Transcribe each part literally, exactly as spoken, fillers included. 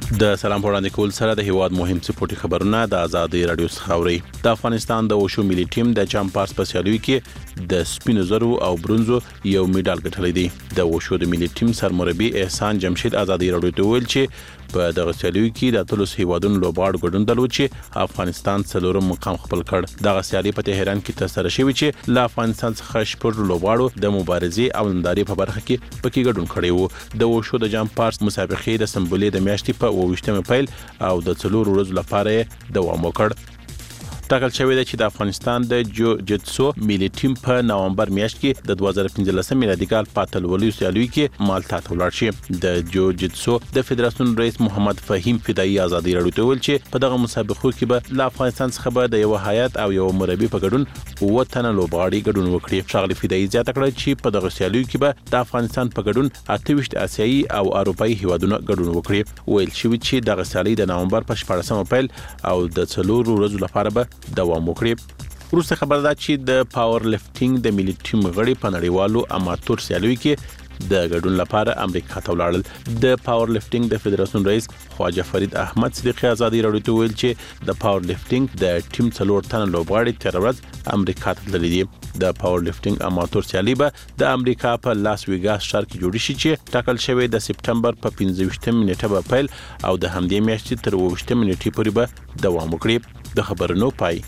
د سلام وړاندې کول سره د هیواد مهم سپورتي خبرونه د آزادۍ رادیو څخه اوري. د افغانستان د وشو ملي ټیم د چمپارس په سیالیو کې د سپینو زرو او برونزو یو میډال ګټلی دی. د وشو د ملي ټیم سرمربي احسان جمشید آزادۍ رادیو ته ویل چې په دغه سیالیو کې د اتلس هیوادونو لوبغاړو ګډون درلود چې افغانستان څلورم مقام خپل کړ. دغه سیالي په تهران کې ترسره شوې چې له افغانستان څخه شپږ لوبغاړو د مبارزې او نندارې په برخه کې پکې ګډون کړی وو. د وشو د چمپارس مسابقې د سمبولې د میاشتې په اوویشتمه پیل او د څلور ورځو لپاره دوام وکړ. ټاکل شوی دی چې د افغانستان د جو جټسو ملي ټیم په نومبر میاشت کې د دوه زره پنځلسم میلادي کال په اتلولۍ سیالیو کې مالټا ته ولاړ شي. د جو جټسو د فدراسیون رئیس محمد فهیم فدایي آزادۍ رادیو ته ویل چې په دغه مسابقو کې به له افغانستان څخه به د یو هیئت او یو مربي په ګډون اووه تنه لوبغاړي ګډون وکړي. ښاغلي فدایي زیاته کړه چې په دغه سیالیو کې به د افغانستان په ګډون اته ویشت آسیایي او اروپایي هیوادونه ګډون وکړي. ویل شوی چې دغه سیالي د نومبر په شپاړسمه پیل او د څلور ورځو لپاره به دوام وکړي. وروسته خبر ده چې د پاور لفټینګ د ملي ټیم غړي په نړیوالو اماتور سیالیو کې د ګډون لپاره امریکا ته ولاړل. د پاور لفټینګ د فدراسیون رئیس خواجه فرید احمد صدیقی آزادۍ رادیو ته ویل چې د پاور لفټینګ د ټیم څلور تنه لوبغاړي تیر ورځ امریکا ته تللي دي. د پاور لفټینګ اماتور سیالي به د امریکا په لاس ویګاس ښار کې جوړ شي چې ټاکل شوی د سپټمبر په پنځه ویشتمه نیټه به پیل او د همدې میاشتې تر اووه ویشتمه نیټې پورې به دوام وکړي. د خبرونو پای.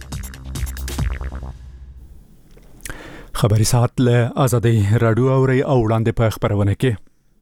خبری ساعت له آزادۍ رادیو اوري او وړاندې په خبرونه کې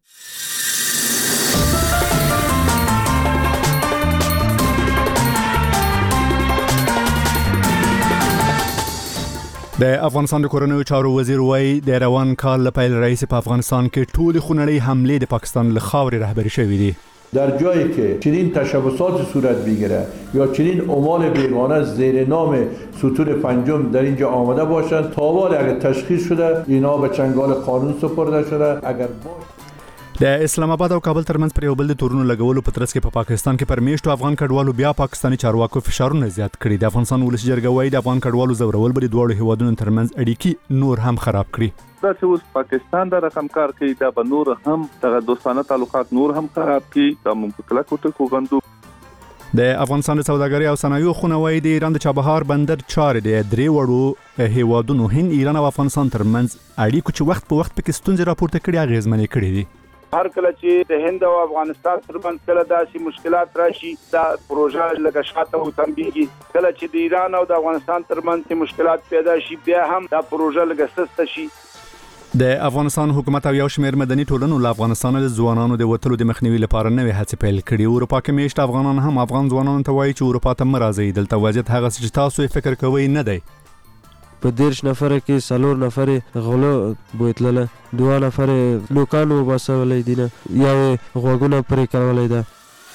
د افغانستان د کورنیو چارو وزیر وایي د روان کال له پیل رئیس په افغانستان کې ټول خونړۍ حمله د پاکستان له خاورې رهبری شوې دي. در جایی که چنین تشبسات صورت بگیره یا چنین اعمال بیگانه زیر نام ستون پنجم در اینجا آمده باشند تاوال اگر تشخیص شده اینا به چنگال قانون سپرده شده. اگر باش د اسلام آباد او کابل ترمنځ پر یو بل د تورونو لګولو په ترڅ کې په پاکستان کې پر میشتو افغان کډوالو بیا پاکستاني چارواکو فشارونه زیات کړي. د افغانستان ولسی جرګه وايي د افغان کډوالو زورول به د دوه هیوادونو ترمنځ اړیکې نور هم خراب کړي. دا چې اوس پاکستان د رقم کار کوي دا به نور هم دغه دوستانه تعلقات نور هم خراب کړي. دا مونږ کله کوټه کوغندو. د افغانستان د سوداګرۍ او صنایعو خونه وايي د ایران د چابهار بندر چارې د درې وړو هیوادونو هند، ایران او افغانستان ترمنځ اړیکو چې وخت په وخت پکې ستونزې راپورته کړي اغیزمنې کړي دي. هر کله چې د هند او افغانستان ترمنځ کله داسې مشکلات راشي دا پروژه لږه شاته وتمبيږي. کله چې د ایران او د افغانستان ترمنځ مشکلات پیدا شي بیا هم دا پروژه لږه سسته شي. د افغانستان حکومت او یو شمېر مدني ټولنو له افغانستان د ځوانانو د وټلو د مخنیوي لپاره نوې هڅې پیل کړي. اروپا کې میشت افغانان هم افغان ځوانانو ته وایي چې اروپا ته مرزي دلته وضعیت هغه چې تاسو یې فکر کوئ نه دی. په دیرش نفر کې څلور نفر غلو بوتلله، دوه نفر لوکانو وباسولې دي نه یا غوګونه پرې کولې ده.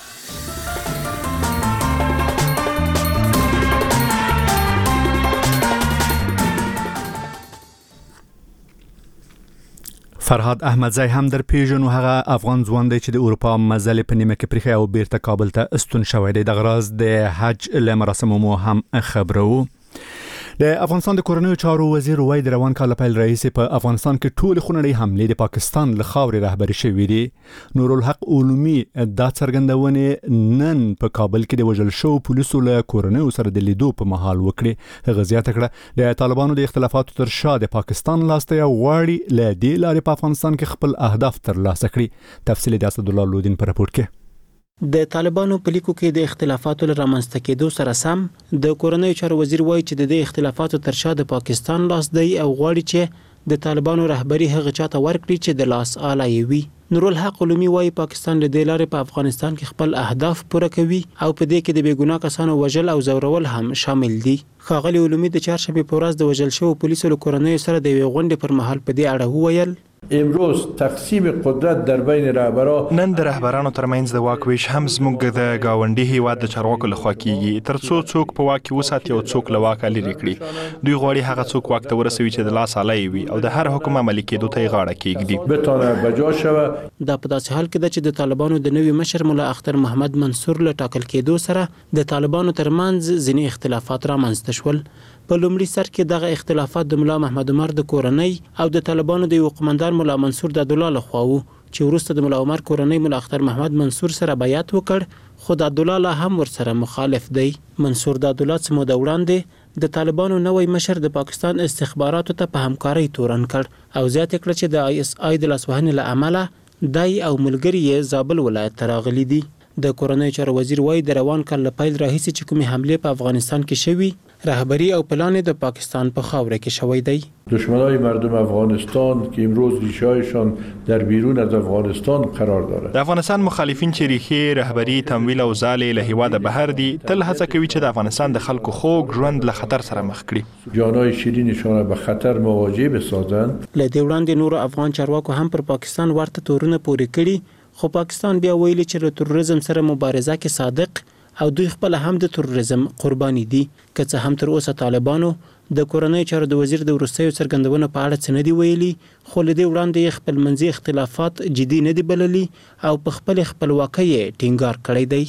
فرهاد احمدزی هم در پیژنو هغه افغان ځوان دی چې د اروپا مزل په نیمه کې پرخه او بیرته کابل ته استون شوی دی. د غراز د حج له مراسمو مو هم خبرو. د افغانستان د کورنیو چارو وزیر وایي د روان کال پیل رئیس په افغانستان کې ټول خونړۍ حملې د پاکستان له خاورې رهبري شوې دي. نورالحق علومي دا څرګندونې نن په کابل کې د وژل شو پولیسو له کورنیو سره د لیدو په مهال وکړي. هغه زیاته کړه د طالبانو د اختلافاتو تر شا د پاکستان لاسته غواړي له دې لارې په افغانستان کې خپل اهداف ترلاسه کړي. تفصیل د اسدالله لودین په راپور کې. د طالبانو په لیکو کې د اختلافاتو لپاره رامنځته کېدو سره سم د کورنیو چارو وزیر وایي چې د دې اختلافاتو تر شا د پاکستان لاس دی او غواړي چې د طالبانو رهبری هغه چاته ورکړي چې د لاس آله وي. نورالحق علومي وایي پاکستان له دې لارې په افغانستان کې خپل اهداف پوره کوي او په دې کې د بیګناه کسانو وژل او زورول هم شامل دي. ښاغلي علومي د چهارشنبې په ورځ د وژل شوو پولیسو له کورنیو سره د یوې غونډې پر مهال په دې اړه وویل امروز تقسیم قدرت در بین رهبران نن د رهبرانو ترمنځ د واک ویش هم زموږ د گاونډي هیواد د چارواکو لخوا کیږي تر څو څوک په واک کې وساتي او څوک له واکه لري کړي. دوی غواړي هغه څوک واک ته ورسوي چې د لاس آله وي او د هر حکومت عملي کېدو ته غاړه کېږدي. بتونه بجا شوه. دا په داسې حال کې ده چې د طالبانو د نوي مشر مولا اختر محمد منصور له ټاکل کېدو سره د طالبانو ترمنځ ځینې اختلافات رامنځته شول. په لومړي سر کې دغه اختلافات د مولا محمد عمر د کورنۍ او د طالبانو د یو قومندان قومندان مولا منصور دادالله لخوا و چې وروسته د مولا عمر کورنۍ مولا اختر محمد منصور سره بیعت وکړ، خو دادالله هم ورسره مخالف دی. منصور دادالله څه موده وړاندې د طالبانو نوی مشر د پاکستان استخباراتو ته په همکارۍ تورن کړ او زیاته کړه چې د آی اس آی د لاسوهنې له امله دای او ملګری یې زابل ولایت ته راغلي دي. د کورنۍ چارو وزیر وایي د روان کال له پیل راهیسې چې کومې حملې په افغانستان کې شوي، رهبری او پلان د پاکستان په خاوره کې شوی دی. دشمنای مردم افغانستان که امروز ریشه‌هایشان در بیرون از افغانستان قرار دارد. د افغانستان مخالفین چې ریښې، رهبری، تمویل او ځالې له هیواده بهر دي، تل هڅه کوي چې د افغانستان د خلکو خوږ ژوند له خطر سره مخ کړي، جانهای شیرینشان را به خطر مواجه بسازند. له دې وړاندې نور افغان چارواکو هم پر پاکستان ورته تورونه پورې کړي، خو پاکستان بیا ویلي چې له تروریزم سره مبارزه کې صادق او دوی خپل هم د تروریزم قرباني دي. که څه هم تر اوسه طالبانو د کورنۍ چارو د وزیر د وروستیو څرګندونو په اړه څه نه دي ویلي، خو له دې وړاندې یې خپل منځي اختلافات جدي نه دي بللي او په خپل خپلواکۍ یې ټینګار کړی دی.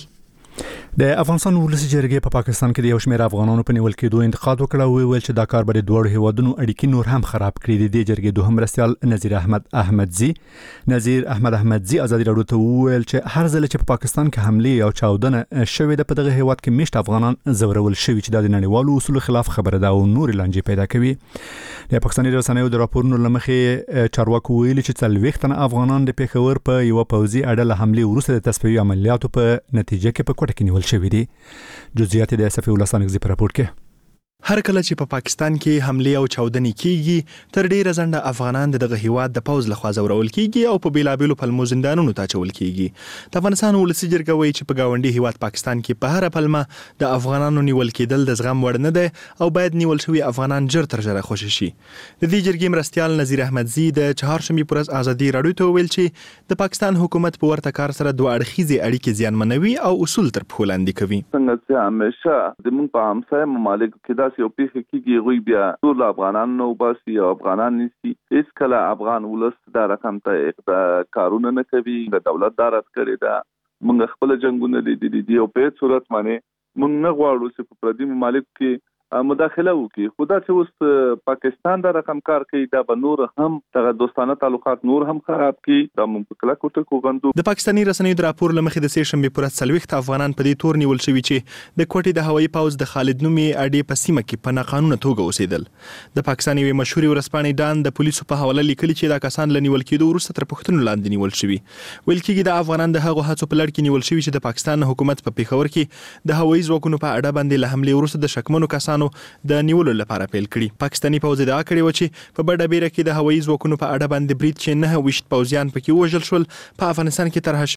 د افغانستان ولسی جرګې په پاکستان کې د یو شمېر افغانانو په نیول کېدو انتقاد وکړ او ویل چې دا کار به د دوه هیوادونو اړیکې نور هم خراب کړي. د دې جرګې دوهم مرستیال نظیر احمد احمدزي نظیر احمد احمدزي ازادي راډیو ته ویل چې هر ځل چې په پاکستان کې حمله او چاودنه شوې ده په دغه هیواد کې مشت افغانان زورول شوي چې د نړیوالو اصولو خلاف خبره ده او نور لانجې پیدا کوي. د پاکستاني رسنیو د راپورونو لمخې چارواکو ویلي چې څلوېښت تنه افغانان د پیښور په یو پوځي اډه له حمله وروسته د تصفیوي عملیاتو په نتیجه کې په کوټه کې نیول شوي دي. جزئیات د صفی الله سانګزي په راپور کې. هر کله چې په پاکستان کې حمله او چاودنې کیږي، تر ډیره ځنډه افغانان دغه هیواد د پوز لخوا زورول کیږي او په بیلابیلو پلمو زندانونو ته اچول کیږي. د افغانستان ولسی جرګه وایي چې په گاونډي هیواد پاکستان کې په هر پلمه د افغانانو نیول کېدل د زغم وړ نه دی او باید نیول شوی افغانان جر تر جره خوشی شي. د دې جرګې مرستیال نظیر احمدزي د چهارشنبې پر ورځ ازادي راډیو ته ویل چې د پاکستان حکومت په ورته کار سره دوه اړخیزې اړیکې زیانمنوي او اصول تر پښو لاندې کوي. څنګه چې همیشه د موږ په همسایه ممالکو کې داسې یو پیښه کېږي، غوی بیا ټول افغانان نو باسي او افغانان نشي، هیڅ کله افغان ولس دا رقم ته اقدام کارونه نه کوي. د دولت دارت کړی دا موږ خپل جنگونه لیدلي دي او په صورت باندې موږ نه غواړو چې په پردي ممالک کې مداخله وکړي. خدا چې اوس پاکستان دا رقم کار کوي، دا به نور هم دغه دوستانه تعلقات نور هم خراب کړي. دا موږ په کلکو ټکو غندو. د پاکستاني رسنیو د راپور لمخې د سې شنبې پر ورځ څلوېښت افغانان په دې تور نیول شوي چې د کوټې د هوایي پوځ د خالد نومې اډې په سیمه کې په ناقانونه توګه اوسېدل. د پاکستان یوې مشهورې ورځپاڼې ډان د پولیسو په حواله لیکلي چې دا کسان له نیول کېدو وروسته تر پوښتنو لاندې نیول شوي. ویل کېږي د افغانان د هغو هڅو په لړ کې نیول شوي چې د پاکستان حکومت په پیښور کې د هوایي ځواکونو په اډه باندې له حملې وروسته د شکمنو کسانو د نیولو لپاره پیل کړي. پاکستاني پوځ ادعا کړې و چې په بډه بیره کې د هوایي ځواکونو په اډه باندې برید چې نه ویشت پوځیان پکې وژل شول، په افغانستان کې طرح